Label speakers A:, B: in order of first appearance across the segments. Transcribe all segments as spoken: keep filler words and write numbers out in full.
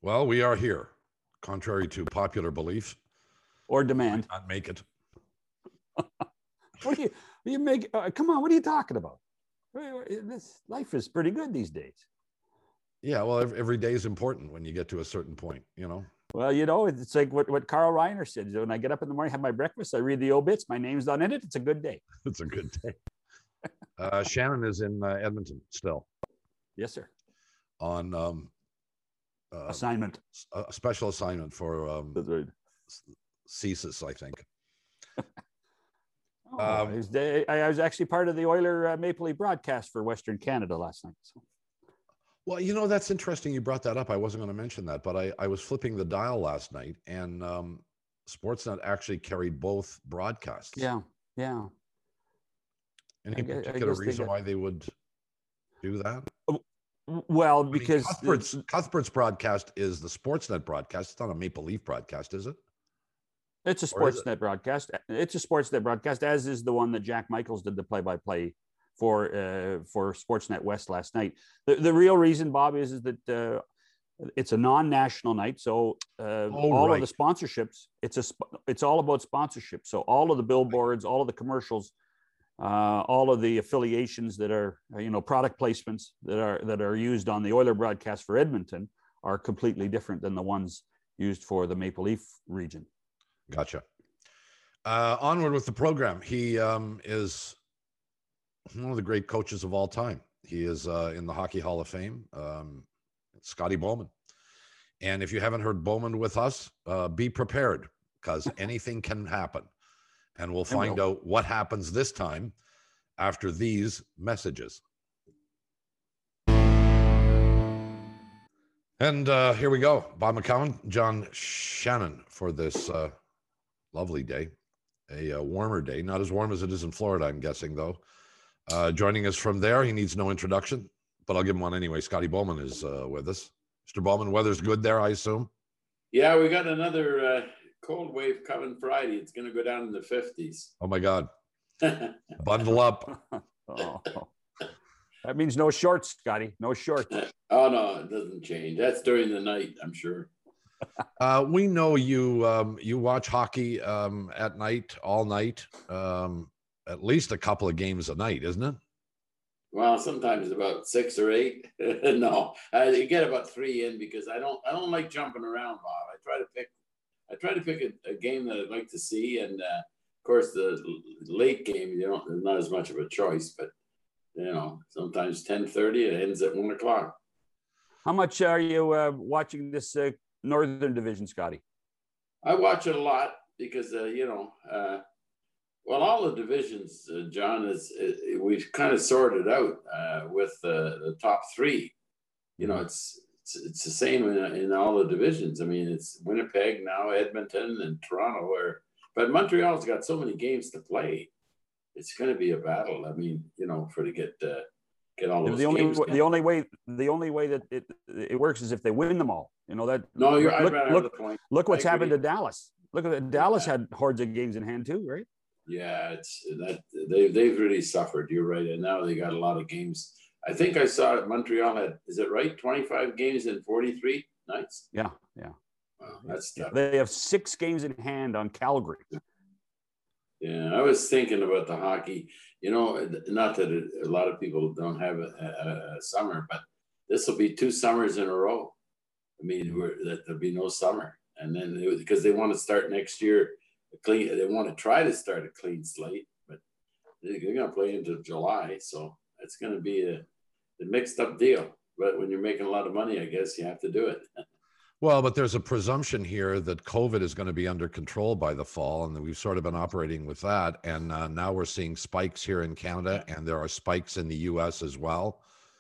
A: Well, we are here, contrary to popular belief.
B: Or demand.
A: Not make it.
B: What do you, you make? Uh, come on, what are you talking about? This life is pretty good these days.
A: Yeah, well, every, every day is important when you get to a certain point, you know?
B: Well, you know, it's like what, what Carl Reiner said. When I get up in the morning, have my breakfast, I read the obits, my name's not in it. It's a good day.
A: It's a good day. Uh, Shannon is in uh, Edmonton still.
B: Yes, sir.
A: On um,
B: uh, assignment.
A: A special assignment for um,
B: That's right.
A: C S I S, I think.
B: Oh, um, I, was, I was actually part of the Oiler uh, Maple Leaf broadcast for Western Canada last night. So.
A: Well, you know, that's interesting. You brought that up. I wasn't going to mention that, but I, I was flipping the dial last night, and um, Sportsnet actually carried both broadcasts.
B: Yeah, yeah.
A: Any I particular guess, reason they why they would do that?
B: Well, because
A: I mean, Cuthbert's, Cuthbert's broadcast is the Sportsnet broadcast. It's not a Maple Leaf broadcast, is it?
B: It's a Sportsnet broadcast. It's a Sportsnet broadcast, as is the one that Jack Michaels did the play-by-play for uh, for Sportsnet West last night. The, the real reason, Bob, is, is that uh, it's a non-national night, so uh,
A: oh,
B: all
A: right.
B: of the sponsorships. It's a it's all about sponsorship. So all of the billboards, all of the commercials, uh, all of the affiliations that are you know product placements that are that are used on the Oiler broadcast for Edmonton are completely different than the ones used for the Maple Leaf region.
A: Gotcha. Uh, onward with the program. He um, is one of the great coaches of all time. He is uh, in the Hockey Hall of Fame, um, Scotty Bowman. And if you haven't heard Bowman with us, uh, be prepared, because anything can happen. And we'll find we'll. out what happens this time after these messages. And uh, here we go. Bob McCown, John Shannon for this uh, lovely day, a uh, warmer day, not as warm as it is in Florida, I'm guessing, though. Uh, joining us from there, he needs no introduction, but I'll give him one anyway. Scotty Bowman is uh, with us. Mister Bowman, weather's good there, I assume?
C: Yeah, we got another uh, cold wave coming Friday. It's going to go down in the fifties.
A: Oh, my God. Bundle up.
B: Oh. That means no shorts, Scotty. No shorts.
C: Oh, no, it doesn't change. That's during the night, I'm sure.
A: Uh, we know you um, you watch hockey um, at night, all night, um, at least a couple of games a night, isn't it?
C: Well, sometimes about six or eight. No, I get about three in because I don't I don't like jumping around, Bob. I try to pick I try to pick a, a game that I'd like to see, and uh, of course the late game you don't there's not as much of a choice, but you know sometimes ten thirty it ends at one o'clock.
B: How much are you uh, watching this? Uh, Northern Division, Scotty?
C: I watch it a lot because, uh, you know, uh, well, all the divisions, uh, John, is uh, we've kind of sorted out uh, with uh, the top three. You know, it's it's, it's the same in, in all the divisions. I mean, it's Winnipeg now, Edmonton, and Toronto. Where, but Montreal's got so many games to play. It's going to be a battle. I mean, you know, for to get uh, get all those
B: the only
C: games.
B: The only way the only way that it it works is if they win them all. You know that.
C: No, you're.
B: Look,
C: I'd
B: look,
C: the point.
B: look what's happened to Dallas. Look at Dallas had hordes of games in hand too, right?
C: Yeah, it's that they they've really suffered. You're right, and now they got a lot of games. I think I saw it. Montreal had, is it right, twenty-five games in forty-three nights?
B: Yeah, yeah.
C: Wow, that's tough.
B: They have six games in hand on Calgary.
C: Yeah, I was thinking about the hockey. You know, not that it, a lot of people don't have a, a, a summer, but this will be two summers in a row. I mean, we're, that there'll be no summer, and then they, because they want to start next year clean, they want to try to start a clean slate, but they're going to play into July, so it's going to be a, a mixed up deal. But when you're making a lot of money, I guess you have to do it.
A: Well, but there's a presumption here that COVID is going to be under control by the fall, and we've sort of been operating with that. And uh, now we're seeing spikes here in Canada, and there are spikes in the U S as well.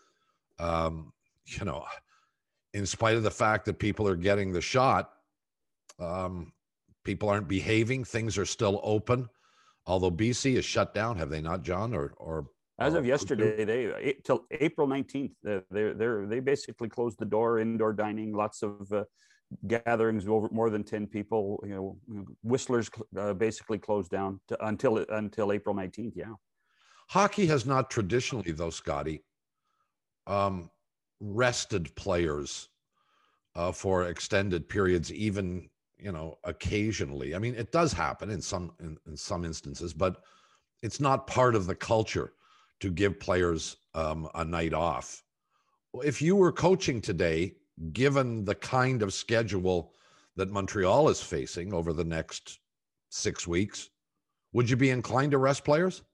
A: Um, you know. In spite of the fact that people are getting the shot, um, people aren't behaving. Things are still open. Although B C is shut down, have they not, John? Or, or
B: as
A: or,
B: of yesterday, they till April nineteenth. They they they basically closed the door. Indoor dining, lots of uh, gatherings over more than ten people. You know, Whistler's uh, basically closed down to, until until April nineteenth. Yeah.
A: Hockey has not traditionally, though, Scotty, um, rested players uh, for extended periods, even, you know, occasionally. I mean, it does happen in some in, in some instances, but it's not part of the culture to give players um, a night off. If you were coaching today, given the kind of schedule that Montreal is facing over the next six weeks, would you be inclined to rest players?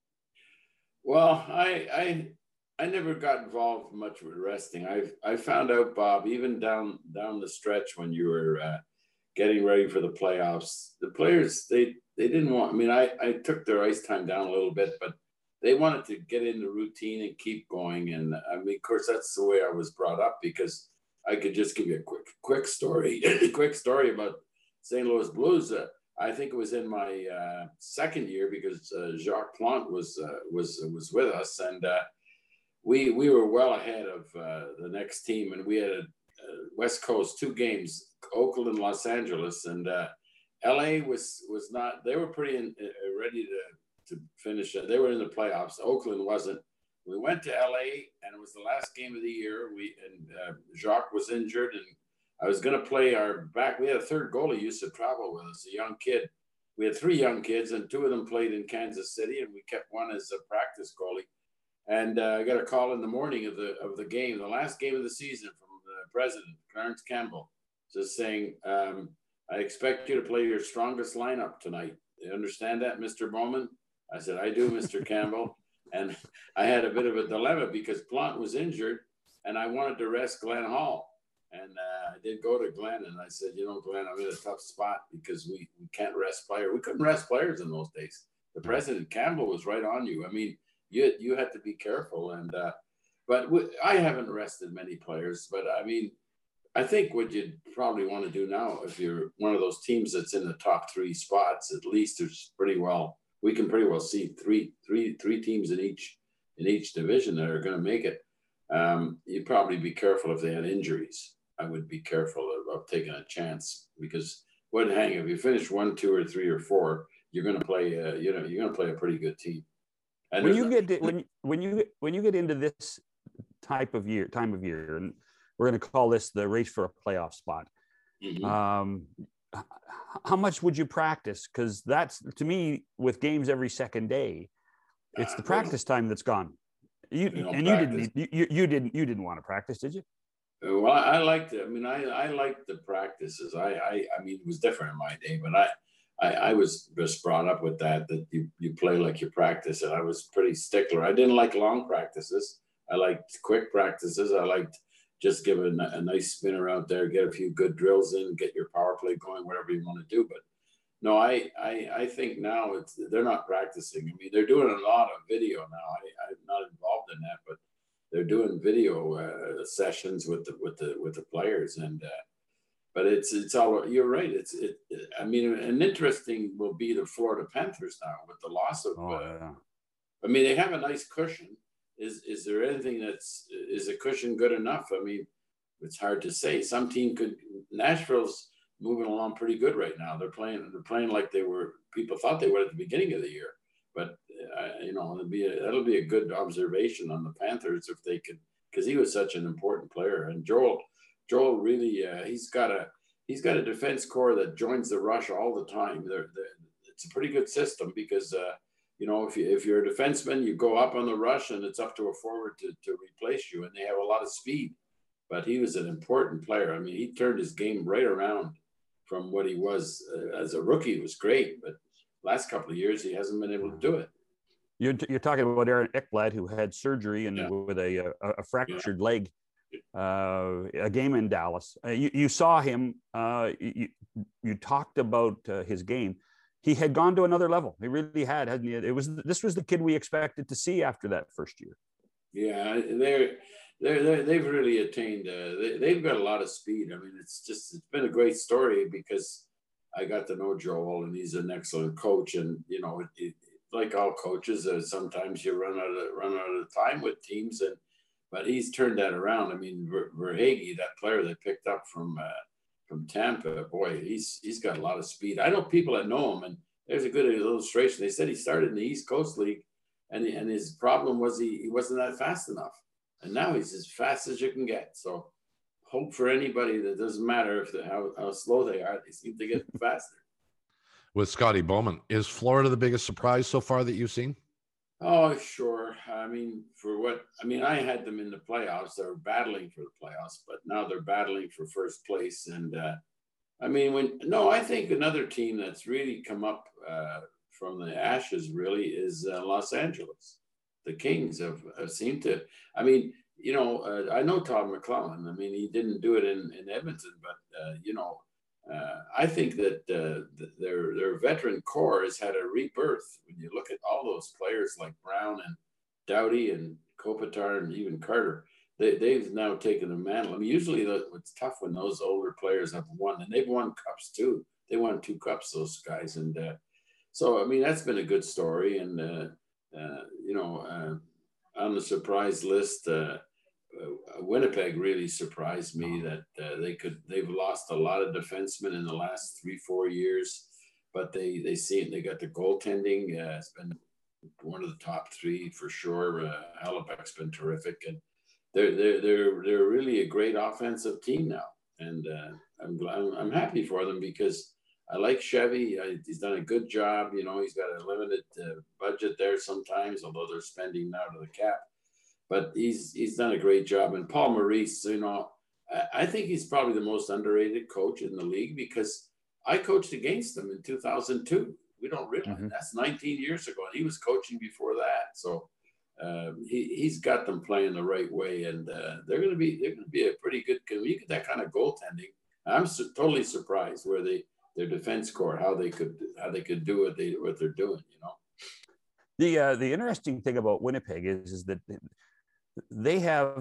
C: Well, I I I never got involved much with resting. I I found out, Bob, even down down the stretch when you were uh, getting ready for the playoffs, the players they they didn't want. I mean, I I took their ice time down a little bit, but they wanted to get in the routine and keep going. And I mean, of course, that's the way I was brought up, because I could just give you a quick quick story, quick story about Saint Louis Blues. Uh, I think it was in my uh, second year, because uh, Jacques Plante was uh, was was with us, and uh, we we were well ahead of uh, the next team, and we had a, a West Coast two games, Oakland and Los Angeles, and uh, L A was was not. They were pretty in, uh, ready to to finish. Uh, they were in the playoffs. Oakland wasn't. We went to L A, and it was the last game of the year. We and uh, Jacques was injured, and I was going to play our back. We had a third goalie used to travel with us, a young kid. We had three young kids, and two of them played in Kansas City, and we kept one as a practice goalie. And uh, I got a call in the morning of the of the game, the last game of the season, from the president, Clarence Campbell, just saying, um, "I expect you to play your strongest lineup tonight. You understand that, Mister Bowman?" I said, "I do, Mister Campbell." And I had a bit of a dilemma, because Plante was injured, and I wanted to rest Glenn Hall. And uh, I did go to Glenn, and I said, "You know, Glenn, I'm in a tough spot, because we, we can't rest players. We couldn't rest players in those days. The president, Campbell, was right on you. I mean, you you had to be careful." And uh, but we, I haven't rested many players. But I mean, I think what you'd probably want to do now, if you're one of those teams that's in the top three spots, at least there's pretty well. We can pretty well see three three three teams in each in each division that are going to make it. Um, you'd probably be careful if they had injuries. I would be careful of, of taking a chance, because what hang if you finish one, two, or three, or four, you're going to play. Uh, you know, you're going to play a pretty good team. And
B: when you get to, when when you when you get into this type of year, time of year, and we're going to call this the race for a playoff spot. Mm-hmm. Um, how much would you practice? Because that's, to me, with games every second day, it's the practice time that's gone. You, you and practice. you didn't you, you didn't you didn't want to practice, did you?
C: Well, I liked it. I mean, I I liked the practices. I I, I mean, it was different in my day, but I, I I was just brought up with that that you you play like you practice, and I was pretty stickler. I didn't like long practices. I liked quick practices. I liked just give a, a nice spinner out there, get a few good drills in, get your power play going, whatever you want to do. But no, I, I, I think now it's, they're not practicing. I mean, they're doing a lot of video now. I, I'm not involved in that, but they're doing video uh, sessions with the, with the, with the players. And, uh, but it's, it's all, you're right. It's, it, I mean, an interesting will be the Florida Panthers now with the loss of,
B: oh,
C: uh,
B: yeah.
C: I mean, they have a nice cushion. Is is there anything that's, is a cushion good enough? I mean, it's hard to say. Some team could, Nashville's moving along pretty good right now. They're playing, they're playing like they were, people thought they were at the beginning of the year. But, uh, you know, it'll be a, that'll be a good observation on the Panthers if they could, because he was such an important player. And Joel, Joel really, uh, he's got a, he's got a defense core that joins the rush all the time. They're, they're, it's a pretty good system because, uh, you know, if, you, if you're a defenseman, you go up on the rush and it's up to a forward to, to replace you. And they have a lot of speed. But he was an important player. I mean, he turned his game right around from what he was uh, as a rookie. It was great. But last couple of years, he hasn't been able to do it.
B: You're, you're talking about Aaron Ekblad, who had surgery and yeah. with a, a, a fractured yeah. leg, uh, a game in Dallas. Uh, you, you saw him. Uh, you, you talked about uh, his game. He had gone to another level. He really had, hadn't he? It was, this was the kid we expected to see after that first year.
C: Yeah, they're, they're, they're they've really attained, uh, they, they've got a lot of speed. I mean, it's just, it's been a great story because I got to know Joel and he's an excellent coach. And, you know, it, it, like all coaches, uh, sometimes you run out of, run out of time with teams. And, but he's turned that around. I mean, Ver, Verhaeghe, that player they picked up from, uh, from Tampa, boy, he's he's got a lot of speed. I know people that know him, and there's a good illustration. They said he started in the East Coast League, and and his problem was he, he wasn't that fast enough. And now he's as fast as you can get. So hope for anybody that doesn't matter if the, how, how slow they are, they seem to get faster.
A: With Scotty Bowman, is Florida the biggest surprise so far that you've seen?
C: Oh, sure. I mean, for what, I mean, I had them in the playoffs. They were battling for the playoffs, but now they're battling for first place. And uh, I mean, when, no, I think another team that's really come up uh, from the ashes really is uh, Los Angeles. The Kings have, have seemed to, I mean, you know, uh, I know Todd McClellan. I mean, he didn't do it in, in Edmonton, but, uh, you know, uh, I think that uh, th- their their veteran core has had a rebirth. When you look at all those players like Brown and Doughty and Kopitar and even Carter, they, they've now taken the mantle. I mean, usually the, it's tough when those older players have won, and they've won cups too. They won two cups, those guys. And uh, so, I mean, that's been a good story. And, uh, uh, you know, uh, on the surprise list, uh, Uh, Winnipeg really surprised me that uh, they could. They've lost a lot of defensemen in the last three, four years, but they they see it. They got the goaltending. Uh, it's been one of the top three for sure. Uh, Halibuck's been terrific, and they're they're they're they're really a great offensive team now. And uh, I'm I'm I'm happy for them because I like Chevy. I, he's done a good job. You know, he's got a limited uh, budget there sometimes, although they're spending now to the cap. But he's he's done a great job. And Paul Maurice, you know, I, I think he's probably the most underrated coach in the league because I coached against him in two thousand two. We don't realize mm-hmm. that's nineteen years ago, and he was coaching before that. So um, he he's got them playing the right way, and uh, they're going to be they're going to be a pretty good. You get that kind of goaltending. I'm su- totally surprised where they their defense core how they could how they could do what they what they're doing. You know,
B: the uh, the interesting thing about Winnipeg is is that they have,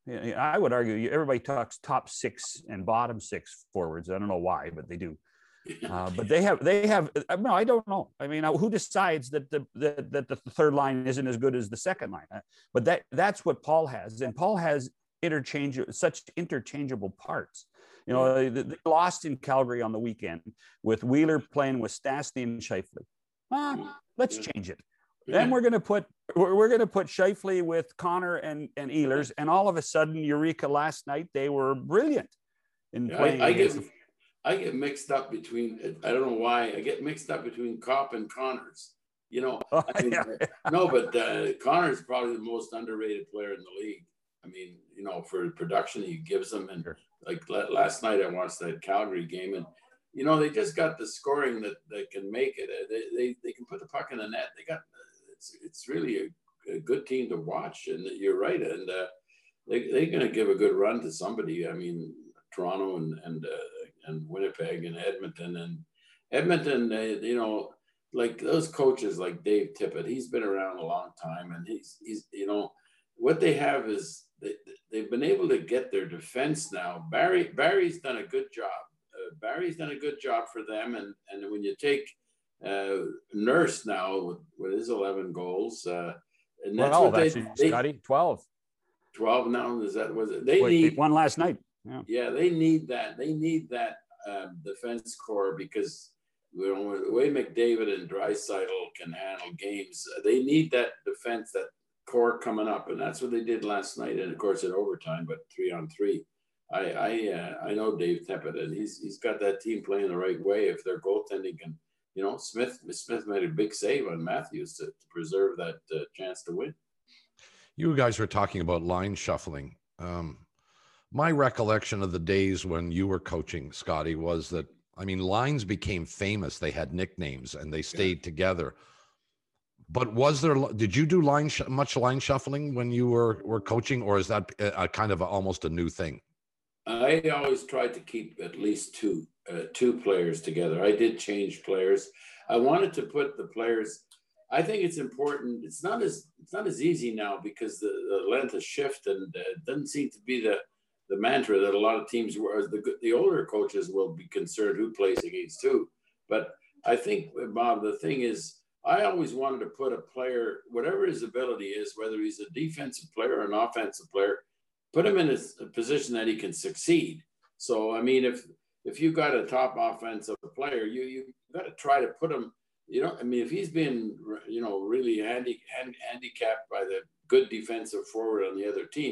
B: I would argue, everybody talks top six and bottom six forwards. I don't know why, but they do. Uh, but they have, they have, no, I don't know. I mean, who decides that the, that, that the third line isn't as good as the second line? But that that's what Paul has. And Paul has interchange, such interchangeable parts. You know, they, they lost in Calgary on the weekend with Wheeler playing with Stastny and Scheifele. Ah, let's change it. Then we're going to put we're, we're going to put Scheifele with Connor and and Ehlers, and all of a sudden, Eureka! Last night they were brilliant in
C: yeah,
B: playing.
C: I, I get I get mixed up between I don't know why I get mixed up between Kopp and Connors. You know,
B: oh,
C: I mean,
B: yeah.
C: no, but uh, Connors is probably the most underrated player in the league. I mean, you know, for the production he gives them, and
B: sure.
C: like last night I watched that Calgary game, and you know they just got the scoring that that can make it. They they, they can put the puck in the net. They got. It's, it's really a, a good team to watch, and you're right. And uh, they, they're going to give a good run to somebody. I mean, Toronto and and uh, and Winnipeg and Edmonton and Edmonton. Uh, you know, like those coaches like Dave Tippett. He's been around a long time, and he's he's you know what they have is they, they've been able to get their defense now. Barry Barry's done a good job. Uh, Barry's done a good job for them, and and when you take Uh, Nurse now with, with his eleven goals, uh, and that's
B: twelve,
C: what they,
B: actually,
C: they
B: Scotty, twelf.
C: twelve now is that was it? They
B: Wait,
C: need
B: one last night. Yeah.
C: yeah, they need that. They need that um, defense core because you know the way McDavid and Draisaitl can handle games, they need that defense, that core coming up, and that's what they did last night. And of course, in overtime, but three on three. I I uh, I know Dave Tippett, and he's he's got that team playing the right way. If their goaltending can. You know, Smith Smith made a big save on Matthews to, to preserve that uh, chance to win.
A: You guys were talking about line shuffling. Um, my recollection of the days when you were coaching, Scotty, was that, I mean, lines became famous. They had nicknames and they stayed yeah. together. But was there, did you do line much line shuffling when you were, were coaching, or is that a, a kind of a, almost a new thing?
C: I always tried to keep at least two. Uh, two players together. I did change players. I wanted to put the players. I think it's important. It's not as it's not as easy now because the, the length of shift and uh, it doesn't seem to be the the mantra that a lot of teams were. The the older coaches will be concerned who plays against who. But I think, Bob, the thing is, I always wanted to put a player, whatever his ability is, whether he's a defensive player or an offensive player, put him in a, a position that he can succeed. So I mean, if If you got a top offensive player, you you got to try to put him. You know, I mean, if he's been, you know, really handy, hand, handicapped by the good defensive forward on the other team,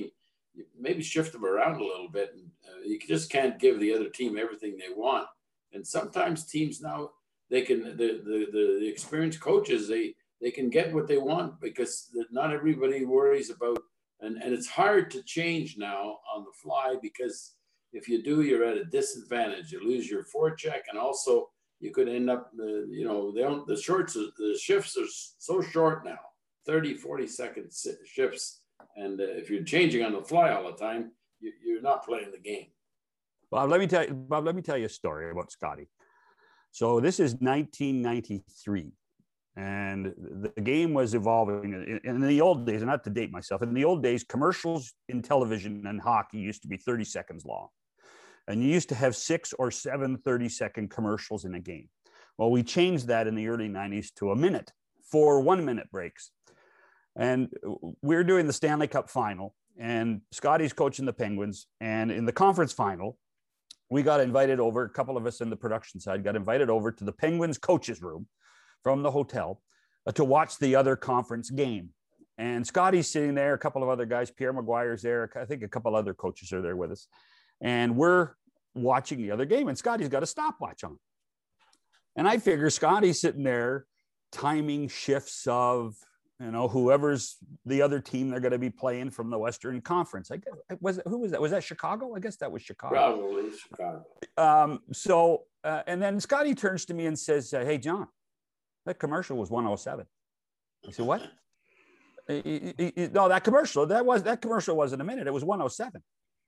C: maybe shift them around a little bit. And uh, you just can't give the other team everything they want. And sometimes teams now, they can, the, the, the, the experienced coaches, they, they can get what they want because not everybody worries about, and, and it's hard to change now on the fly because if you do, you're at a disadvantage. You lose your forecheck, and also you could end up, uh, you know, they don't, the shorts, the shifts are so short now, thirty, forty second shifts. And uh, if you're changing on the fly all the time, you, you're not playing the game.
B: Bob, let me tell you, Bob, let me tell you a story about Scotty. So this is nineteen ninety-three. And the game was evolving. In the old days, and not to date myself, in the old days, commercials in television and hockey used to be thirty seconds long. And you used to have six or seven thirty second commercials in a game. Well, we changed that in the early nineties to a minute, four one minute breaks. And we're doing the Stanley Cup final, and Scotty's coaching the Penguins. And in the conference final, we got invited over, a couple of us in the production side got invited over to the Penguins coaches room from the hotel uh, to watch the other conference game. And Scotty's sitting there, a couple of other guys, Pierre Maguire's there, I think a couple other coaches are there with us. And we're watching the other game, and Scotty's got a stopwatch on. And I figure Scotty's sitting there timing shifts of, you know, whoever's the other team they're going to be playing from the Western Conference. I guess, was it, who was that? Was that Chicago? I guess that was Chicago.
C: Probably Chicago.
B: Um, so, uh, and then Scotty turns to me and says, uh, "Hey, John, that commercial was one oh seven." I said, "What?" he, he, he, no, that commercial, that was, that commercial wasn't a minute. It was one oh seven.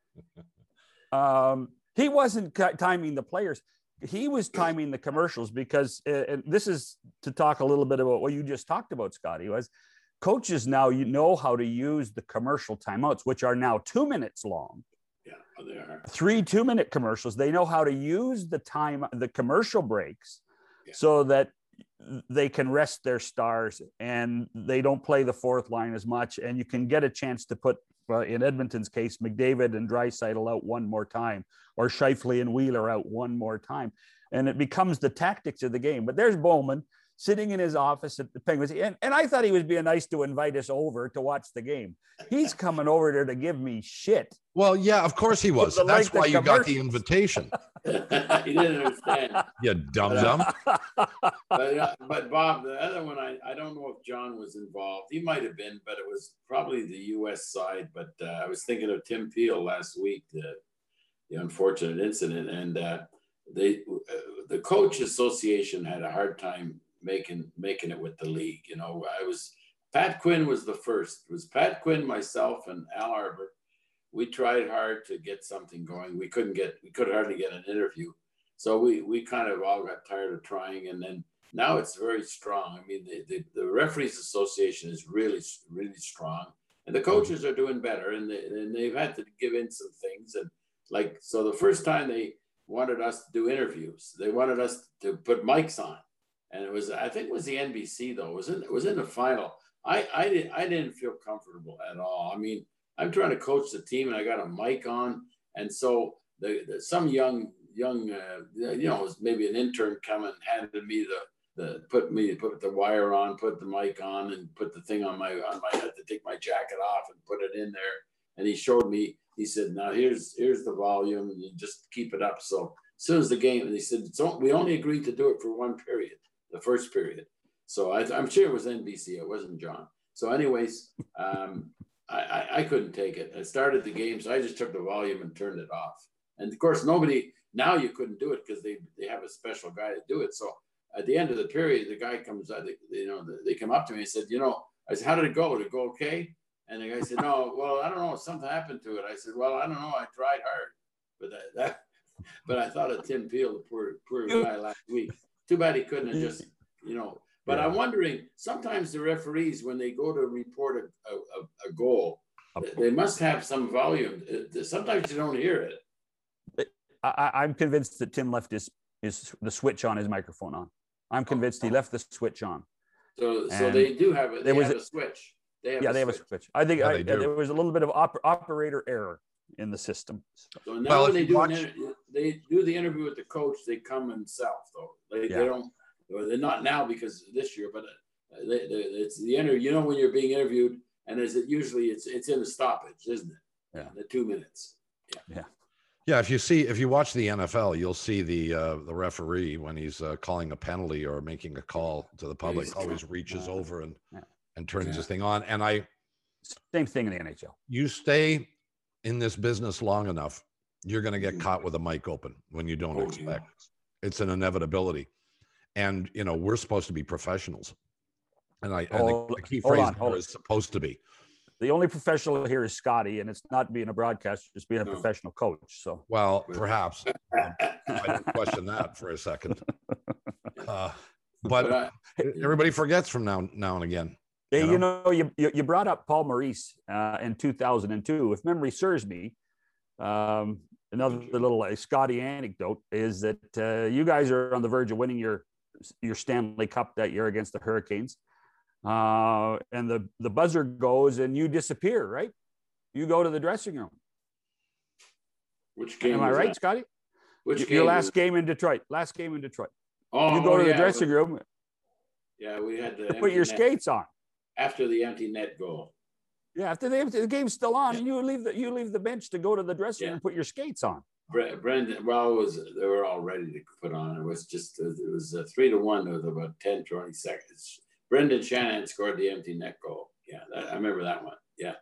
B: Um, he wasn't timing the players. He was timing the commercials because, uh, and this is to talk a little bit about what you just talked about, Scotty, was coaches now, you know how to use the commercial timeouts, which are now two minutes long.
C: Yeah, they are. Three
B: two minute commercials. They know how to use the time, the commercial breaks,
C: yeah.
B: so that they can rest their stars and they don't play the fourth line as much. And you can get a chance to put, well, in Edmonton's case, McDavid and Draisaitl out one more time, or Scheifele and Wheeler out one more time. And it becomes the tactics of the game. But there's Bowman sitting in his office at the Penguins. And, and I thought he was being nice to invite us over to watch the game. He's coming over there to give me shit.
A: Well, yeah, of course he was. That's why you got the invitation.
C: He didn't understand.
A: You dumb dumb.
C: But, uh, but Bob, the other one, I, I don't know if John was involved. He might have been, but it was probably the U S side. But uh, I was thinking of Tim Peel last week, the, the unfortunate incident. And uh, they, uh, the coach association had a hard time making making it with the league. You know, I was, Pat Quinn was the first. It was Pat Quinn, myself, and Al Arbor. We tried hard to get something going. We couldn't get, we could hardly get an interview. So we we kind of all got tired of trying. And then now it's very strong. I mean, the, the, the Referees Association is really, really strong. And the coaches are doing better. And, they, and they've had to give in some things. And like, so the first time they wanted us to do interviews, they wanted us to put mics on. And it was, I think it was the N B C though. It was in, it was in the final. I, I, didn't, I didn't feel comfortable at all. I mean, I'm trying to coach the team and I got a mic on. And so the, the some young, young, uh, you know, it was maybe an intern come and handed me the, the, put me, put the wire on, put the mic on and put the thing on my, on my head to take my jacket off and put it in there. And he showed me, he said, now here's, here's the volume and you just keep it up. So as soon as the game, and he said, so we only agreed to do it for one period, the first period. So I, I'm sure it was N B C. It wasn't John. So anyways, um, I, I, I couldn't take it. I started the game, so I just took the volume and turned it off. And of course, nobody, now you couldn't do it because they, they have a special guy to do it. So at the end of the period, the guy comes out, they, you know, they come up to me and said, you know, I said, how did it go? Did it go okay? And the guy said, no, well, I don't know. Something happened to it. I said, well, I don't know. I tried hard. But that, that but I thought of Tim Peel, the poor, poor guy last week. Too bad he couldn't have just, you know. But yeah. I'm wondering, sometimes the referees, when they go to report a, a, a goal, they must have some volume. Sometimes you don't hear it.
B: I, I'm convinced that Tim left his, his the switch on his microphone on. I'm convinced he left the switch on.
C: So, so they do have a, they
B: was
C: have a switch. They have
B: yeah,
C: a
B: they
C: switch.
B: have a switch. I think
A: yeah,
B: I, there was a little bit of op operator error in the system.
C: So now
A: well,
C: when they do,
A: watch...
C: an, they do the interview with the coach, they come themselves though. They,
B: yeah.
C: they don't. Or they're not now because of this year, but they, they, it's the interview. You know when you're being interviewed, and is it usually it's it's in a stoppage, isn't it?
B: Yeah.
C: The two minutes. Yeah.
B: Yeah.
A: Yeah, if you see, if you watch the N F L, you'll see the uh, the referee when he's uh, calling a penalty or making a call to the public,
C: He's-
A: always reaches
B: uh,
A: over and
B: yeah.
A: and turns
C: Yeah.
A: his thing on. And I,
B: Same thing in the N H L.
A: you stay in this business long enough, you're going to get
C: Mhm.
A: caught with a mic open when you don't
C: Oh, yeah.
A: expect. It's an inevitability, and you know we're supposed to be professionals. And I, and the,
B: Hold-
A: the key
B: hold
A: phrase
B: on,
A: there
B: hold
A: is supposed to be.
B: The only professional here is Scotty, and it's not being a broadcaster, it's being a
C: No.
B: professional coach. So
A: Well, perhaps um, I don't question that for a second. Uh, but
C: But I-
A: everybody forgets from now now and again.
B: Hey,
A: You
B: you know, you, you you brought up Paul Maurice uh, in two thousand two. If memory serves me, um, another little uh, Scotty anecdote is that uh, you guys are on the verge of winning your your Stanley Cup that year against the Hurricanes, uh, and the the buzzer goes and you disappear. Right? You go to the dressing room.
C: Which game?
B: Am I
C: was
B: right,
C: that?
B: Scotty?
C: Which
B: Your-
C: game?
B: Your
C: was-
B: last game in Detroit. Last game in Detroit.
C: Oh,
B: You go to the
C: yeah,
B: dressing
C: we-
B: room,
C: Yeah, we had the
B: put
C: empty
B: your
C: net
B: skates on.
C: after the empty net goal.
B: Yeah, after the, the game's still on, and you leave the you leave the bench to go to the dressing room
C: Yeah.
B: and put your skates on.
C: Bre- Brendan, well, it was they were all ready to put on. It was just it was a three to one with about ten, twenty seconds. Brendan Shanahan scored the empty net goal. Yeah, that, I remember that one. Yeah.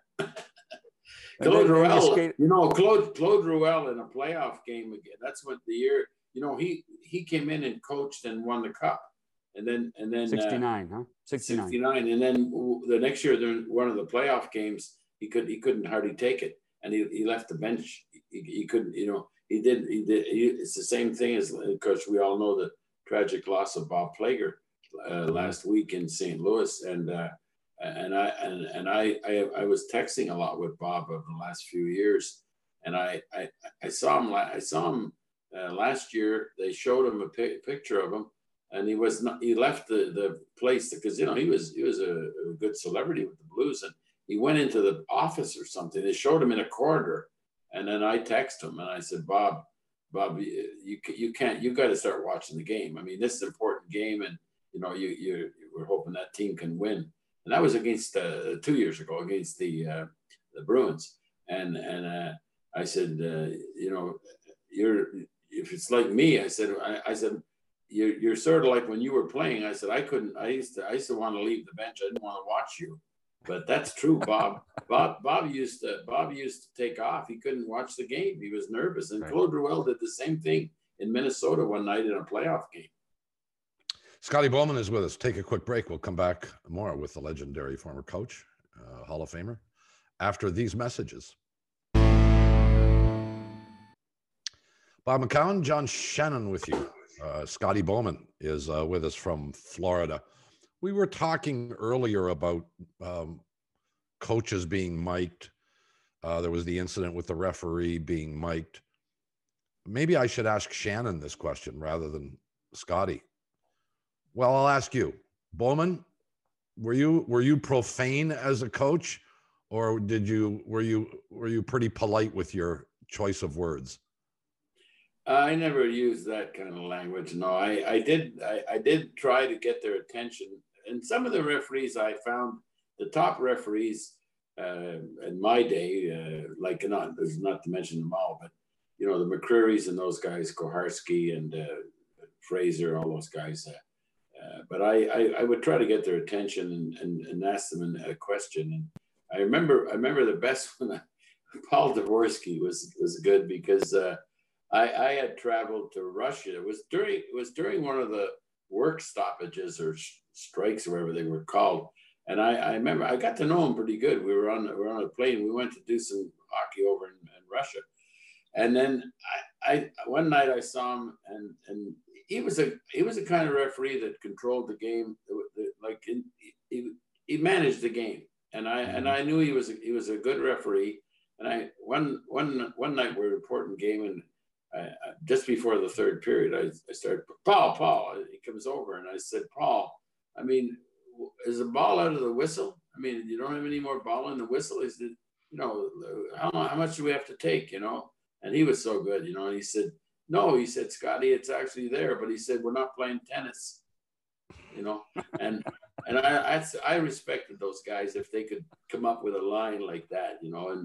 B: And
C: Claude
B: then- then you
C: Ruel,
B: skate-
C: you know, Claude Claude Ruel in a playoff game again. That's what the year, you know, he he came in and coached and won the cup. And then and then uh,
B: sixty-nine, huh? sixty-nine.
C: sixty-nine. And then w- the next year, during one of the playoff games, he could he couldn't hardly take it, and he, he left the bench. He, he couldn't, you know, he did he did. He, it's the same thing as, of course, we all know the tragic loss of Bob Plager uh, last week in Saint Louis, and uh, and I and and I, I I was texting a lot with Bob over the last few years, and I I, I saw him I saw him uh, last year. They showed him a pi- picture of him. And he was not. He left the, the place because you know he was he was a, a good celebrity with the Blues, and he went into the office or something. They showed him in a corridor, and then I texted him and I said, "Bob, Bob, you you can't. You got to start watching the game. I mean, this is an important game, and you know you you we're hoping that team can win." And that was against uh, two years ago against the uh, the Bruins, and and uh, I said, uh, you know, you're if it's like me, I said, I, I said. You're, you're sort of like when you were playing. I said I couldn't. I used to. I used to want to leave the bench. I didn't want to watch you, but that's true, Bob. Bob. Bob used to. Bob used to take off. He couldn't watch the game. He was nervous. And
B: Right.
C: Claude Ruel did the same thing in Minnesota one night in a playoff game.
A: Scotty Bowman is with us. Take a quick break. We'll come back more with the legendary former coach, uh, Hall of Famer, after these messages. Bob McCown, John Shannon with you. Uh, Scotty Bowman is uh, with us from Florida. We were talking earlier about um, coaches being mic'd. Uh, there was the incident with the referee being mic'd. Maybe I should ask Shannon this question rather than Scotty. Well, I'll ask you, Bowman. Were you were you profane as a coach, or did you were you were you pretty polite with your choice of words?
C: I never used that kind of language. No, I, I did. I, I did try to get their attention. And some of the referees I found, the top referees uh, in my day, uh, like not, not to mention them all, but you know the McCreary's and those guys, Koharski and uh, Fraser, all those guys. Uh, uh, but I, I, I would try to get their attention and, and, and ask them a question. And I remember I remember the best one. Paul Dvorsky was was good because. Uh, I, I had traveled to Russia. It was during it was during one of the work stoppages or sh- strikes or whatever they were called. And I, I remember I got to know him pretty good. We were on we were on a plane. We went to do some hockey over in, in Russia. And then I, I one night I saw him, and and he was a he was a kind of referee that controlled the game, like in, he he managed the game. And I mm-hmm. and I knew he was a, he was a good referee. And I one one one night we were reporting game, and I, just before the third period, I, I started, Paul, Paul, he comes over and I said, Paul, I mean, is the ball out of the whistle? I mean, you don't have any more ball in the whistle? Is it, you know, how, how much do we have to take, you know? And he was so good, you know, and he said, no, he said, Scotty, it's actually there. But he said, we're not playing tennis, you know? And and I, I, I respected those guys if they could come up with a line like that, you know, and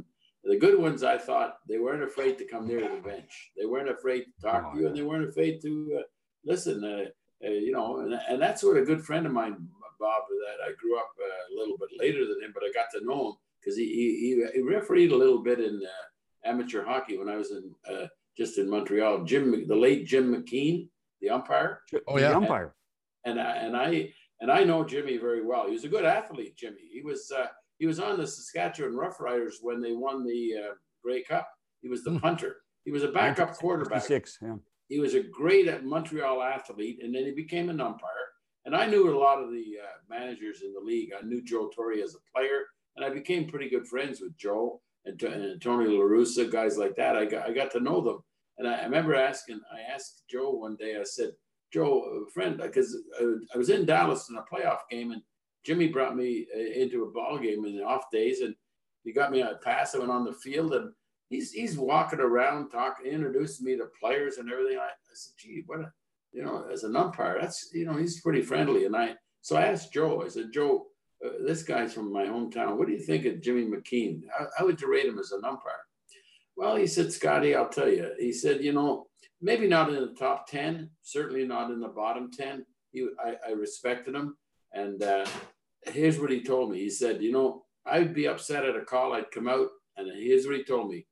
C: The good ones, I thought, they weren't afraid to come near the bench. They weren't afraid to talk
A: Oh,
C: to you, and they weren't afraid to uh, listen. Uh, uh, you know, and, and that's what a good friend of mine, Bob, that I grew up uh, a little bit later than him, but I got to know him because he, he he refereed a little bit in uh, amateur hockey when I was in uh, just in Montreal. Jim, the late Jim McKean, the umpire.
A: Oh, yeah.
B: The umpire.
C: And, and I and I and I know Jimmy very well. He was a good athlete, Jimmy. He was. Uh, He was on the Saskatchewan Roughriders when they won the uh, Grey Cup. He was the
A: Hmm.
C: punter. He was a backup quarterback.
B: Six, yeah.
C: He was a great at Montreal athlete, and then he became an umpire. And I knew a lot of the uh, managers in the league. I knew Joe Torre as a player, and I became pretty good friends with Joe and, and Tony La Russa, guys like that. I got I got to know them, and I, I remember asking. I asked Joe one day. I said, Joe, a friend, because I was in Dallas in a playoff game, and Jimmy brought me into a ball game in the off days, and he got me a pass. I went on the field, and he's he's walking around, talking, introducing me to players and everything. I, I said, "Gee, what a, you know, as an umpire, that's you know, he's pretty friendly." And I so I asked Joe. I said, "Joe, uh, this guy's from my hometown. What do you think of Jimmy McKean? How, how would you rate him as an umpire?" Well, he said, "Scotty, I'll tell you." He said, "You know, maybe not in the top ten, certainly not in the bottom ten. He, I, I respected him, and." Uh, Here's what he told me. He said, you know, I'd be upset at a call. I'd come out, and here's what he told me.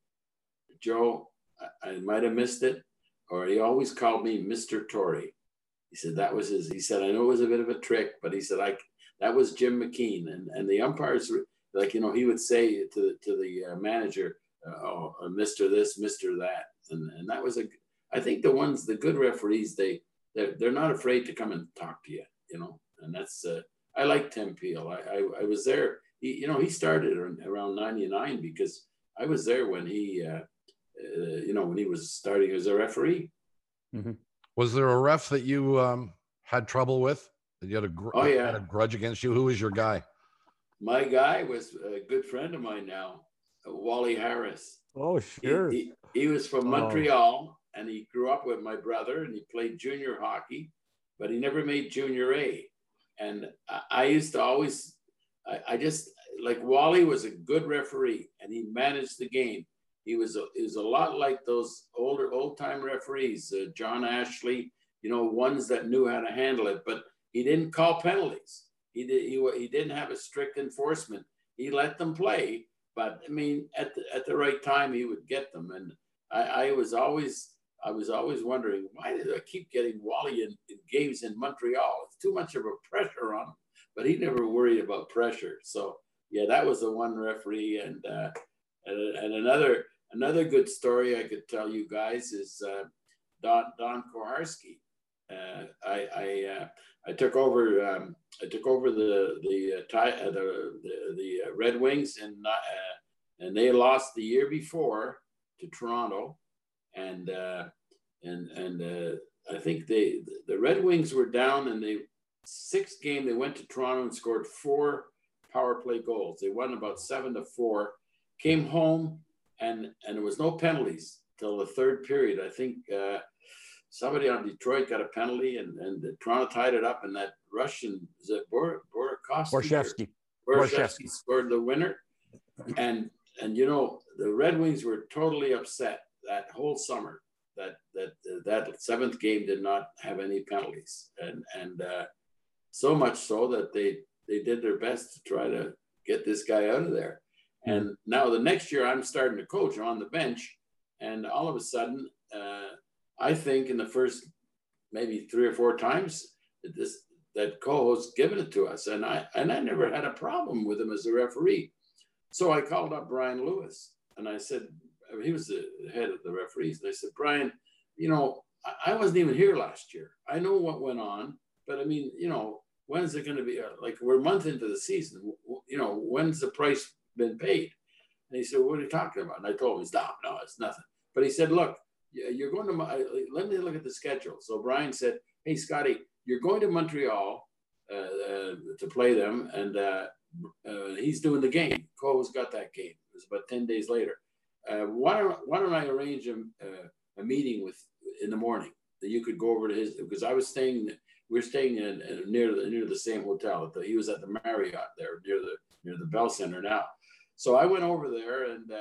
C: Joe, I, I might have missed it, or he always called me Mister Torre. He said that was his. He said, I know it was a bit of a trick, but he said, I that was Jim McKean. And, and the umpires, like, you know, he would say to, to the uh, manager, uh, oh, Mister this, Mister that. And, and that was a, I think the ones, the good referees, they, they're, they're not afraid to come and talk to you, you know, and that's, uh, I like Tim Peel. I, I, I was there. He, you know, he started around ninety-nine because I was there when he, uh, uh, you know, when he was starting as a referee.
B: Mm-hmm.
A: Was there a ref that you um, had trouble with? That you had a, gr-
C: oh, yeah.
A: had a grudge against you? Who was your guy?
C: My guy was a good friend of mine now, uh, Wally Harris.
B: Oh, sure.
C: He, he, he was from Montreal, oh. and he grew up with my brother, and he played junior hockey, but he never made junior A. And I used to always, I, I just, like Wally was a good referee and he managed the game. He was a, he was a lot like those older, old time referees, uh, John Ashley, you know, ones that knew how to handle it, but he didn't call penalties. He, did, he, he didn't have a strict enforcement. He let them play, but I mean, at the, at the right time, he would get them. And I, I was always, I was always wondering, why did I keep getting Wally in, in games in Montreal? It's too much of a pressure on him, but he never worried about pressure. So yeah, that was the one referee. And uh, and, and another another good story I could tell you guys is uh, Don Don Koharski. Uh, I I, uh, I took over um, I took over the the uh, tie, uh, the, the the Red Wings, and uh, and they lost the year before to Toronto. And uh, and and uh, I think they the Red Wings were down, and they sixth game they went to Toronto and scored four power play goals. They won about seven to four. Came home, and and there was no penalties till the third period. I think uh, somebody on Detroit got a penalty, and and Toronto tied it up. And that Russian, is it Bor Burakovsky?
B: Borshevsky.
C: Borshevsky scored the winner, and and you know the Red Wings were totally upset that whole summer that that uh, that seventh game did not have any penalties, and and uh, so much so that they they did their best to try to get this guy out of there. Mm-hmm. And now the next year I'm starting to coach on the bench, and all of a sudden uh, I think in the first maybe three or four times that this that co-host given it to us, and I and I never had a problem with him as a referee. So I called up Brian Lewis, and I said, he was the head of the referees. And I said, Brian, you know, I wasn't even here last year. I know what went on, but I mean, you know, when's it going to be? Uh, like we're a month into the season. You know, when's the price been paid? And he said, what are you talking about? And I told him, stop, no, it's nothing. But he said, look, you're going to, let me look at the schedule. So Brian said, hey, Scotty, you're going to Montreal uh, uh, to play them. And uh, uh, he's doing the game. Cole's got that game. It was about ten days later. Uh, why don't why don't I arrange a, uh, a meeting with in the morning that you could go over to his, because I was staying we we're staying in, in near the near the same hotel. He was at the Marriott there near the near the Bell Center now. So I went over there and uh,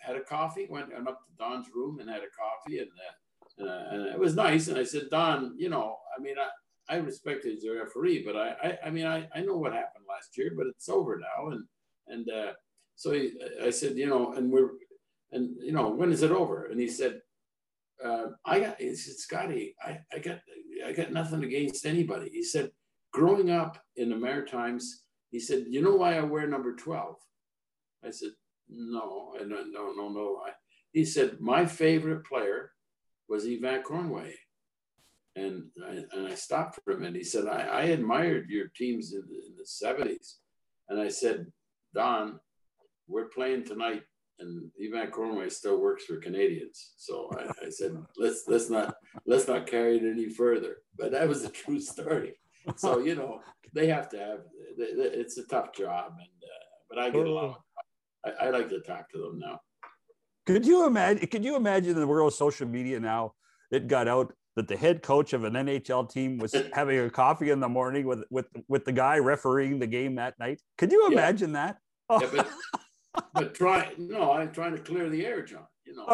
C: had a coffee, went, went up to Don's room and had a coffee, and, uh, and, uh, and it was nice. And I said, Don, you know, I mean, I, I respect you as a referee, but I, I, I mean, I, I know what happened last year, but it's over now. And, and uh, so he, I said, you know, and we're, and, you know, when is it over? And he said, uh, I got, he said, Scotty, I, I got, I got nothing against anybody. He said, growing up in the Maritimes, he said, you know why I wear number twelve? I said, no, I no, no, no, no. I, he said, my favorite player was Yvan Cournoyer. And I, and I stopped for him, and he said, I, I admired your teams in the, in the seventies. And I said, Don, we're playing tonight, and Yvan Cournoyer still works for Canadians. So I, I said, let's let's not let's not carry it any further. But that was a true story. So, you know, they have to have, it's a tough job, and uh, but I get along. I, I like to talk to them now.
B: Could you imagine? Could you imagine in the world of social media now? It got out that the head coach of an N H L team was having a coffee in the morning with with with the guy refereeing the game that night. Could you imagine yeah. that? Oh.
C: Yeah, but, but try no, I'm trying to clear the air, John. You know.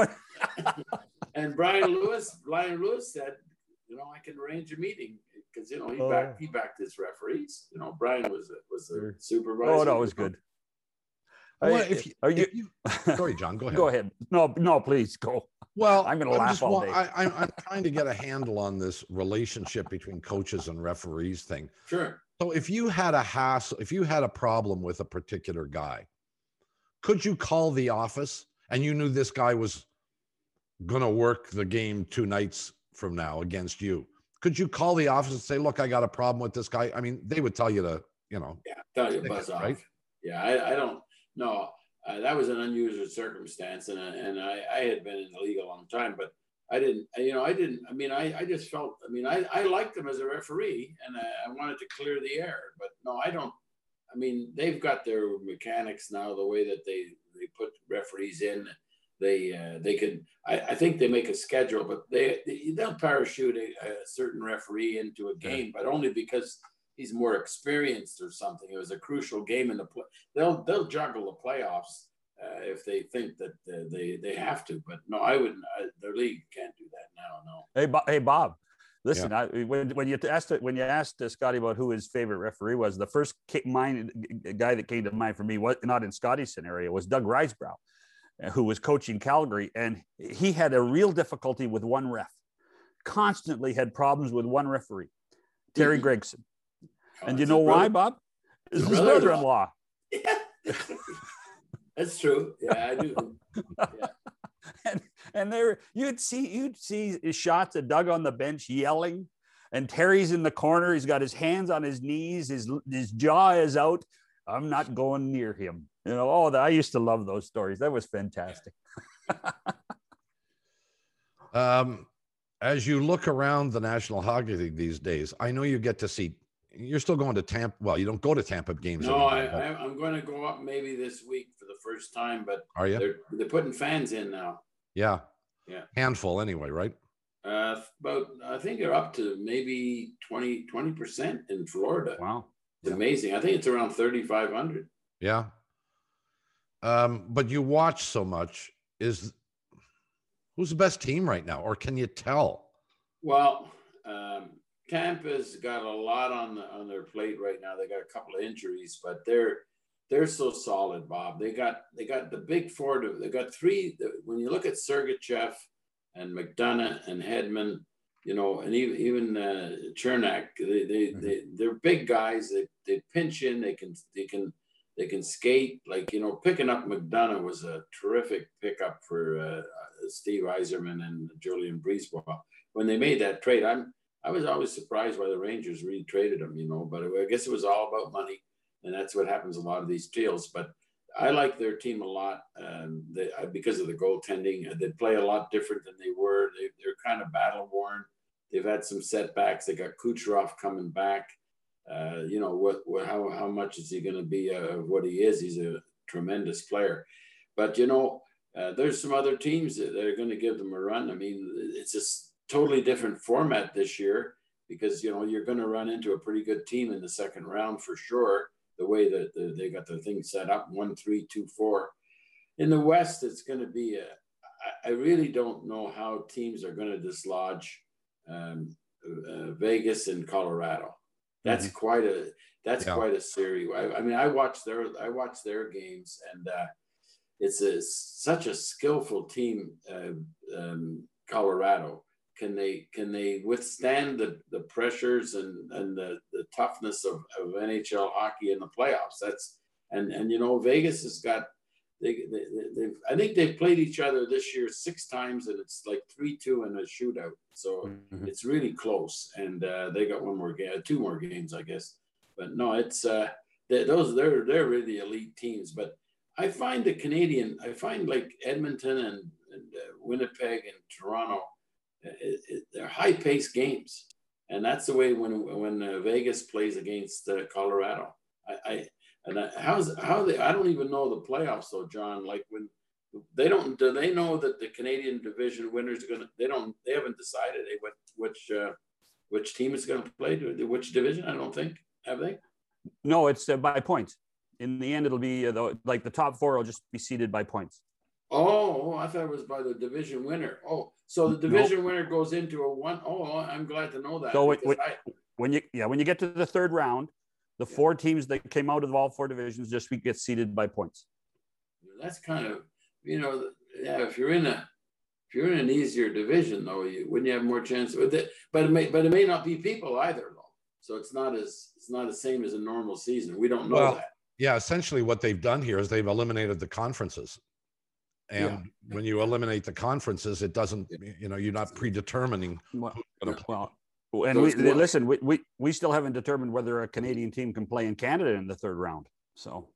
C: And Brian Lewis, Brian Lewis said, you know, I can arrange a meeting because you know he oh. backed he backed his referees. You know, Brian was was the supervisor.
B: Oh, that was good.
A: Well, if you, are you, if you, sorry, John, go ahead.
B: Go ahead. No, no, please go.
A: Well,
B: I'm going to laugh all day.
A: I, I'm, I'm trying to get a handle on this relationship between coaches and referees thing.
C: Sure.
A: So if you had a hassle, if you had a problem with a particular guy, could you call the office and you knew this guy was going to work the game two nights from now against you? Could you call the office and say, look, I got a problem with this guy? I mean, they would tell you to, you know.
C: Yeah, tell you to buzz off. Right? Yeah, I, I don't. No, uh, that was an unusual circumstance, and and I, I had been in the league a long time, but I didn't, you know, I didn't. I mean, I, I just felt. I mean, I, I liked him as a referee, and I, I wanted to clear the air. But no, I don't. I mean, they've got their mechanics now, the way that they they put referees in. They uh, they can. I, I think they make a schedule, but they, they they'll parachute a, a certain referee into a game, but only because he's more experienced or something. It was a crucial game in the play. They'll they'll juggle the playoffs uh, if they think that uh, they they have to. But no, I wouldn't. I, their league can't do that now. No.
B: Hey, Bob, hey Bob, listen. Yeah. I, when when you asked when you asked uh, Scotty about who his favorite referee was, the first mind, guy that came to mind for me was not in Scotty's scenario was Doug Risebrough, who was coaching Calgary, and he had a real difficulty with one ref. Constantly had problems with one referee, Terry mm-hmm. Gregson.
C: Oh,
B: and you know why, Bob? It's his brother-in-law.
C: Yeah. That's true. Yeah, I do. Yeah.
B: and and there, you'd see you'd see shots of Doug on the bench yelling, and Terry's in the corner. He's got his hands on his knees. His his jaw is out. I'm not going near him. You know. Oh, I used to love those stories. That was fantastic.
A: um, as you look around the National Hockey League these days, I know you get to see. You're still going to Tampa. Well, you don't go to Tampa games.
C: No,
A: anymore,
C: I,
A: but...
C: I, I'm going to go up maybe this week for the first time. But
A: are you?
C: They're they're putting fans in now.
A: Yeah.
C: Yeah.
A: Handful anyway, right?
C: Uh, but I think they're up to maybe twenty percent in Florida.
B: Wow,
C: it's yeah. amazing. I think it's around thirty-five hundred.
A: Yeah. Um, but you watch so much. Is who's the best team right now, or can you tell?
C: Well. Um, Tampa's got a lot on the, on their plate right now. They got a couple of injuries, but they're they're so solid, Bob. They got they got the big four. To, they got three. When you look at Sergachev and McDonough and Hedman, you know, and even even uh, Chernak, they they, mm-hmm. they they're big guys. They they pinch in. They can they can they can skate. Like you know, picking up McDonough was a terrific pickup for uh, Steve Yzerman and Julian Brisebois. When they made that trade, I'm. I was always surprised why the Rangers really traded him, you know, but I guess it was all about money, and that's what happens a lot of these deals. But I like their team a lot um, they, because of the goaltending. They play a lot different than they were. They, they're kind of battle worn. They've had some setbacks. They got Kucherov coming back. Uh, you know, what, what, how, how much is he going to be uh, what he is? He's a tremendous player. But, you know, uh, there's some other teams that, that are going to give them a run. I mean, it's just totally different format this year because, you know, you're going to run into a pretty good team in the second round for sure, the way that the, they got their thing set up, one, three, two, four. in the West, it's going to be a, I really don't know how teams are going to dislodge um, uh, Vegas and Colorado. That's mm-hmm. quite a that's yeah. quite a series. I, I mean, I watch their I watch their games, and uh, it's a, such a skillful team. Uh, um, Colorado, can they can they withstand the, the pressures and, and the, the toughness of, of N H L hockey in the playoffs? That's and and you know Vegas has got. They, they, they, I think they've played each other this year six times, and it's like three two in a shootout. So mm-hmm. it's really close, and uh, they got one more game, two more games, I guess. But no, it's uh, they, those they're they're really elite teams. But I find the Canadian, I find like Edmonton and, and uh, Winnipeg and Toronto, it, it, they're high paced games, and that's the way when when uh, Vegas plays against uh, Colorado. I. I And how's how they? I don't even know the playoffs though, John. Like when they don't, do they know that the Canadian division winners are gonna? They don't. They haven't decided they, what which uh, which team is going to play. Which division? I don't think have they.
B: No, it's uh, by points. In the end, it'll be uh, the, like the top four will just be seeded by points.
C: Oh, I thought it was by the division winner. Oh, so the division nope. winner goes into a one. Oh, I'm glad to know that.
B: So when, I, when you yeah when you get to the third round. The four teams that came out of all four divisions just get seeded by points.
C: That's kind of, you know, yeah. If you're in a, if you're in an easier division, though, you wouldn't you have more chance with it? But it may, but it may not be people either, though. So it's not as it's not the same as a normal season. We don't know
A: well,
C: that.
A: Yeah, essentially what they've done here is they've eliminated the conferences, and yeah. when you eliminate the conferences, it doesn't, you know, you're not predetermining.
B: Well, well And we, listen, we, we we still haven't determined whether a Canadian team can play in Canada in the third round. So,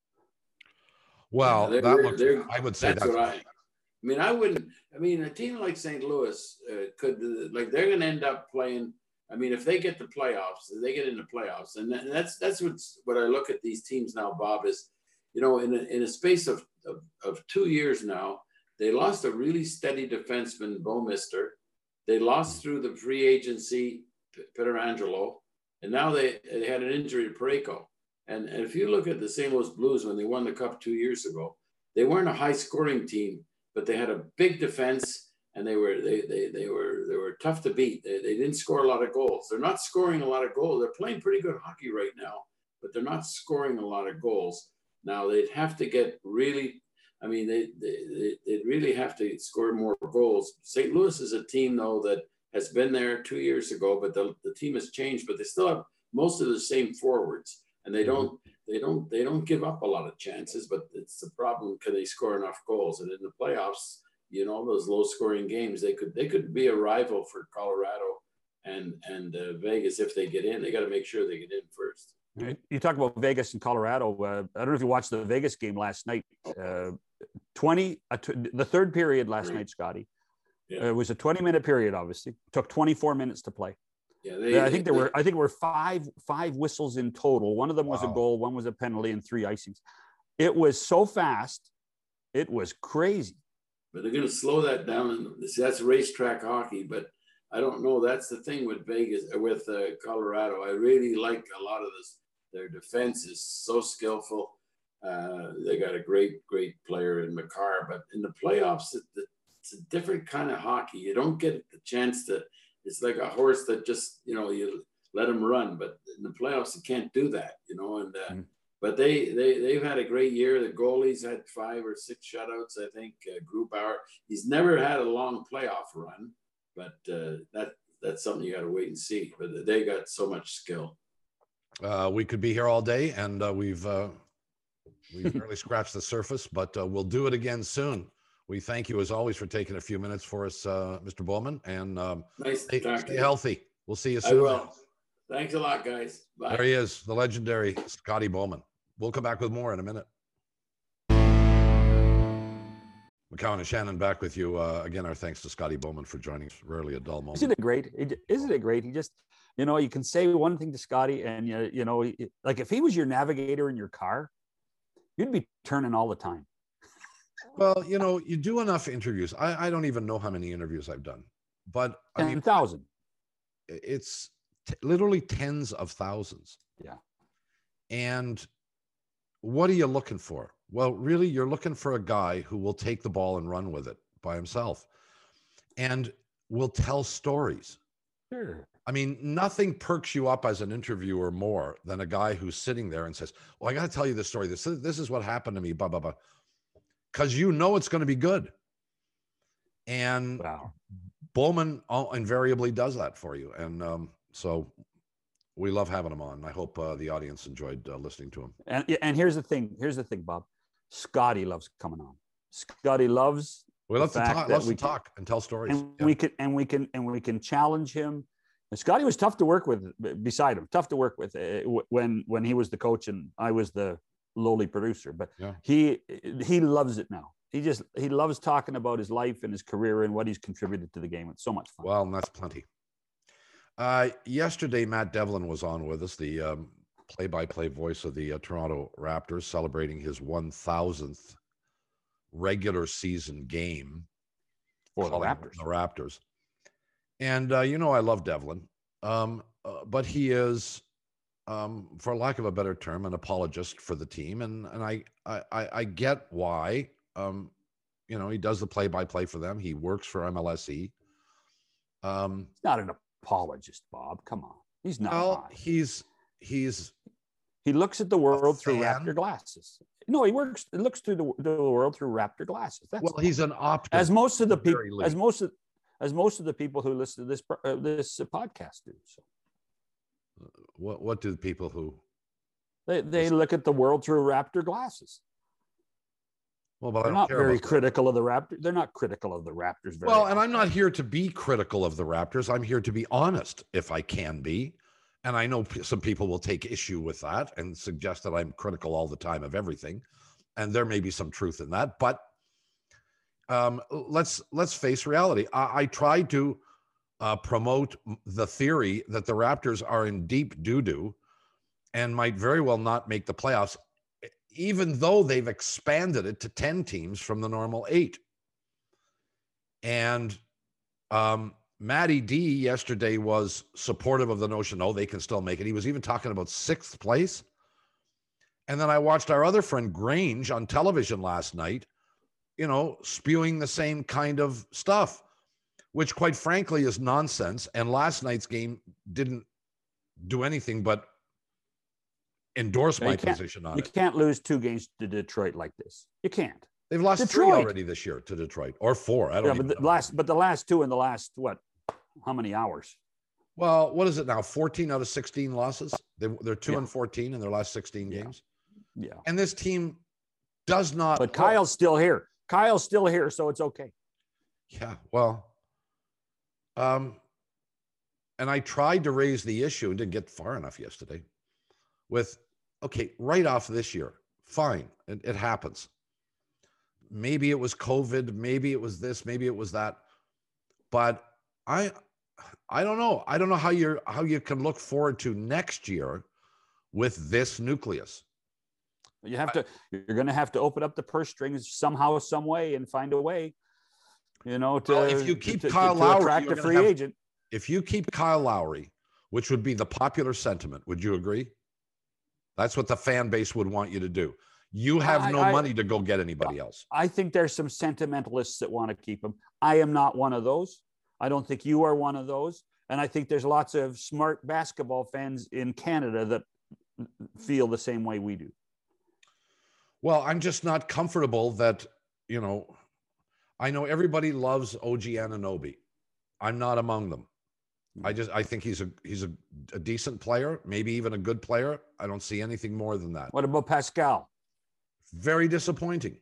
A: well, yeah, that looks, I would say
C: that's,
A: that's
C: what I. I mean, I wouldn't. I mean, a team like Saint Louis uh, could like they're going to end up playing. I mean, if they get the playoffs, they get into playoffs, and that's that's what's what I look at these teams now. Bob is, you know, in a, in a space of, of of two years now, they lost a really steady defenseman, Bouwmeester. They lost through the free agency, Pietrangelo, and now they, they had an injury to Parayko. And, and if you look at the Saint Louis Blues when they won the Cup two years ago, they weren't a high-scoring team, but they had a big defense, and they were they they they were they were tough to beat. They, they didn't score a lot of goals. They're not scoring a lot of goals. They're playing pretty good hockey right now, but they're not scoring a lot of goals. Now they'd have to get really. I mean, they, they, they really have to score more goals. Saint Louis is a team, though, that has been there two years ago, but the, the team has changed, but they still have most of the same forwards, and they don't, they don't, they don't give up a lot of chances, but it's the problem. Can they score enough goals? And in the playoffs, you know, those low scoring games, they could, they could be a rival for Colorado and, and uh, Vegas. If they get in, they got to make sure they get in first.
B: You talk about Vegas and Colorado. Uh, I don't know if you watched the Vegas game last night. Uh, twenty, uh, t- the third period last right. night, Scotty. Yeah. Uh, it was a twenty-minute period. Obviously, it took twenty-four minutes to play.
C: Yeah, they,
B: I think
C: they,
B: there were. I think there were five five whistles in total. One of them was wow. a goal, one was a penalty, and three icings. It was so fast, it was crazy.
C: But they're going to slow that down. See, that's racetrack hockey, but I don't know. That's the thing with Vegas, with uh, Colorado. I really like a lot of this. Their defense is so skillful. Uh, they got a great, great player in Makar. But in the playoffs, it, it, it's a different kind of hockey. You don't get the chance to. It's like a horse that just, you know, you let him run. But in the playoffs, you can't do that, you know. And uh, mm. but they they they've had a great year. The goalies had five or six shutouts, I think. Uh, Grubauer, he's never had a long playoff run, but uh, that that's something you got to wait and see. But they got so much skill.
A: Uh, we could be here all day, and uh, we've uh, we've barely scratched the surface, but uh, we'll do it again soon. We thank you, as always, for taking a few minutes for us, uh, Mister Bowman, and um,
C: nice
A: stay,
C: to
A: stay healthy. We'll see you soon.
C: I will. Thanks a lot, guys. Bye.
A: There he is, the legendary Scotty Bowman. We'll come back with more in a minute. McCown and Shannon back with you. Uh, again, our thanks to Scotty Bowman for joining us. Rarely a dull moment.
B: Isn't it great? Isn't it great? He just... You know, you can say one thing to Scotty, and you, you know, like if he was your navigator in your car, you'd be turning all the time.
A: Well, you know, you do enough interviews. I, I don't even know how many interviews I've done, but I mean,
B: ten thousand.
A: It's t- literally tens of thousands.
B: Yeah.
A: And what are you looking for? Well, really, you're looking for a guy who will take the ball and run with it by himself and will tell stories.
B: Sure.
A: I mean, nothing perks you up as an interviewer more than a guy who's sitting there and says, well, I got to tell you this story. This, this is what happened to me, blah, blah, blah. Because you know it's going to be good. And
B: Wow.
A: Bowman invariably does that for you. And um, so we love having him on. I hope uh, the audience enjoyed uh, listening to him.
B: And, and here's the thing. Here's the thing, Bob. Scotty loves coming on. Scotty loves
A: We love to talk, loves
B: we
A: to talk and tell stories.
B: And
A: yeah.
B: we can and we can and we can challenge him. And Scotty was tough to work with beside him, tough to work with uh, when when he was the coach and I was the lowly producer. But
A: yeah.
B: he he loves it now. He just he loves talking about his life and his career and what he's contributed to the game. It's so much fun.
A: Well, and that's plenty. Uh, yesterday, Matt Devlin was on with us, the um, play-by-play voice of the uh, Toronto Raptors, celebrating his one thousandth regular season game
B: for the Raptors.
A: The Raptors. And, uh, you know, I love Devlin, um, uh, but he is, um, for lack of a better term, an apologist for the team. And and I I, I get why. Um, you know, he does the play-by-play for them. He works for M L S E. Um,
B: He's not an apologist, Bob. Come on. He's not.
A: Well, he's, he's,
B: he looks at the world through Raptor glasses. No, he works, looks through the, the world through Raptor glasses. That's
A: well, he's an optimist.
B: As most of the people, as most of, as most of the people who listen to this, uh, this uh, podcast do. So.
A: What, what do the people who?
B: They, they look at the world through Raptor glasses.
A: Well, but
B: they're
A: I don't
B: not
A: care
B: very
A: about
B: critical of the Raptors. They're not critical of the Raptors. Very
A: well,
B: often.
A: and I'm not here to be critical of the Raptors. I'm here to be honest, if I can be. And I know some people will take issue with that and suggest that I'm critical all the time of everything. And there may be some truth in that. But um, let's let's face reality. I, I tried to uh, promote the theory that the Raptors are in deep doo-doo and might very well not make the playoffs, even though they've expanded it to ten teams from the normal eight. And um, Matty D yesterday was supportive of the notion, oh, they can still make it. He was even talking about sixth place. And then I watched our other friend Grange on television last night, you know, spewing the same kind of stuff, which quite frankly is nonsense. And last night's game didn't do anything but endorse my position on
B: it. You can't lose two games to Detroit like this. You can't.
A: They've lost
B: Detroit.
A: three already this year to Detroit, or four. I don't
B: yeah,
A: even
B: but the
A: know.
B: last, but the last two in the last what? How many hours?
A: Well, what is it now? fourteen out of sixteen losses. They, they're two
B: yeah.
A: and fourteen in their last sixteen
B: yeah.
A: games.
B: Yeah.
A: And this team does not.
B: But Kyle's still here. Kyle's still here, so it's okay.
A: Yeah. Well. Um. And I tried to raise the issue and didn't get far enough yesterday. With okay, right off this year, fine, it, it happens. Maybe it was COVID, maybe it was this, maybe it was that, but I, I don't know. I don't know how you're how you can look forward to next year with this nucleus.
B: You have to. You're going to have to open up the purse strings somehow, some way, and find a way. You know, to
A: well, if you keep
B: to,
A: Kyle
B: to, to
A: Lowry,
B: attract a free
A: have,
B: agent.
A: If you keep Kyle Lowry, which would be the popular sentiment, would you agree? That's what the fan base would want you to do. You have no I, money I, to go get anybody else.
B: I think there's some sentimentalists that want to keep him. I am not one of those. I don't think you are one of those. And I think there's lots of smart basketball fans in Canada that feel the same way we do.
A: Well, I'm just not comfortable that, you know, I know everybody loves O G Anunoby. I'm not among them. I just I think he's a he's a, a decent player, maybe even a good player. I don't see anything more than that.
B: What about Pascal?
A: Very disappointing.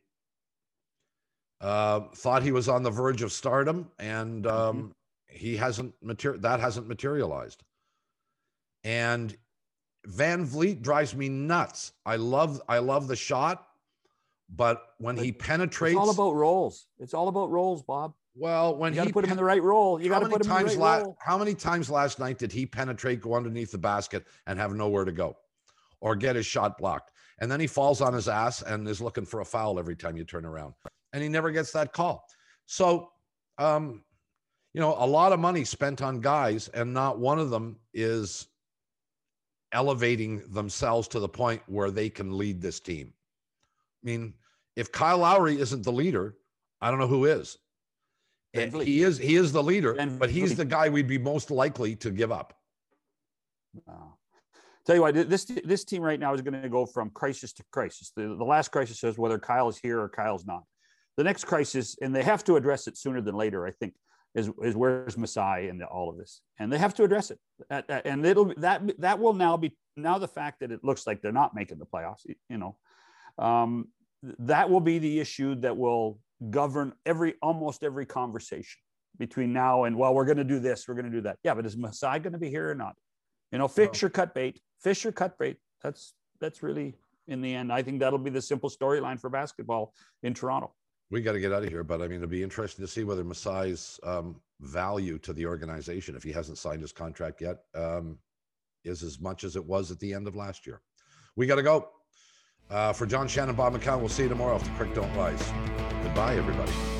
A: Uh, thought he was on the verge of stardom, and um, mm-hmm. he hasn't mater- that hasn't materialized. And Van Vliet drives me nuts. I love I love the shot, but when but he penetrates,
B: it's all about roles. It's all about roles, Bob.
A: Well, when
B: you got to
A: he
B: put him in the right role, you got to put him in the right
A: la-
B: role.
A: How many times last night did he penetrate, go underneath the basket, and have nowhere to go, or get his shot blocked? And then he falls on his ass and is looking for a foul every time you turn around, and he never gets that call. So, um, you know, a lot of money spent on guys, and not one of them is elevating themselves to the point where they can lead this team. I mean, If Kyle Lowry isn't the leader, I don't know who is.
B: Van Vliet.
A: He is he is the leader,
B: Van
A: but he's
B: Vliet.
A: the guy we'd be most likely to give up.
B: Wow. Tell you what, this this team right now is going to go from crisis to crisis. The, the last crisis is whether Kyle is here or Kyle's not. The next crisis, and they have to address it sooner than later, I think, is, is where's Masai and all of this, and they have to address it. And it'll that that will now be now the fact that it looks like they're not making the playoffs. You know, um, that will be the issue that will govern every almost every conversation between now and, well, we're going to do this, we're going to do that. Yeah, but is Masai going to be here or not? You know, fish or cut bait, fish or cut bait. That's that's really, in the end, I think that'll be the simple storyline for basketball in Toronto.
A: We got to get out of here, but I mean, it'll be interesting to see whether Masai's um, value to the organization, if he hasn't signed his contract yet, um, is as much as it was at the end of last year. We got to go. Uh, for John Shannon, Bob McCown, we'll see you tomorrow if the creek don't rise. Goodbye, everybody.